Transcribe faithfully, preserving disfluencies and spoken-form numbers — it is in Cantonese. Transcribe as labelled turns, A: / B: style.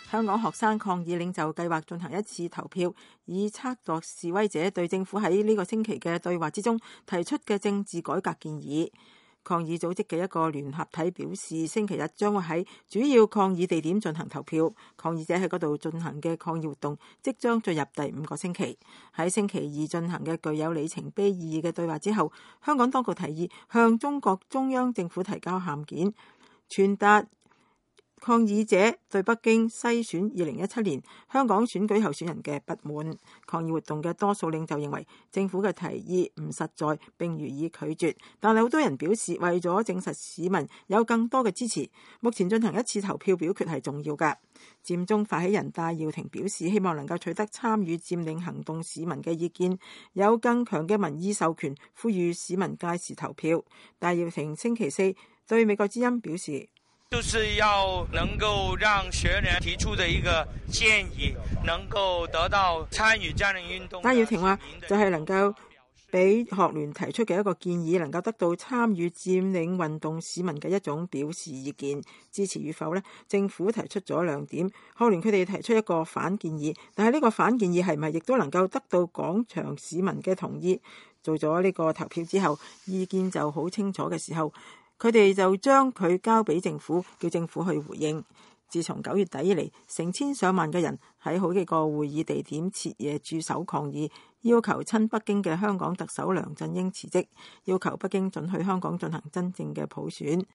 A: 香港學生抗議領袖計劃進行一次投票，以測度示威者對政府喺呢個星期嘅對話之中提出嘅政治改革建議。抗議組織嘅一個聯合體表示，星期日將會喺主要抗議地點進行投票。抗議者喺嗰度進行嘅抗議活動即將進入第五個星期。喺星期二進行嘅具有里程碑意義嘅對話之後，香港當局提議向中國中央政府提交函件，傳達抗議者對北京篩選二零一七年香港選舉候選人嘅不滿。抗議活動嘅多數領袖認為政府嘅提議唔實在並予以拒絕，但係好多人表示為咗證實市民有更多嘅支持，目前進行一次投票表決係重要嘅。佔中發起人戴耀廷表示希望能夠取得參與佔領行動市民嘅意見，有更強嘅民意授權，呼籲市民屆時投票。戴耀廷星期四對美國之音表示，
B: 就是要能夠讓學人提出的一個建議能夠得到參與佔領運動。
A: 戴耀廷話就係能夠俾學聯提出嘅一個建議能夠得到參與佔領運動市民嘅一種表示意見，支持與否呢？政府提出咗兩點，學聯佢哋提出一個反建議，但係呢個反建議係咪亦都能夠得到廣場市民嘅同意？做咗呢個投票之後，意見就好清楚嘅時候，佢哋就將佢交俾政府，叫政府去回應。自從九月底以嚟，成千上萬嘅人喺好幾個會議地點徹夜駐守抗議，要求親北京嘅香港特首梁振英辭職，要求北京准許香港進行真正嘅普選。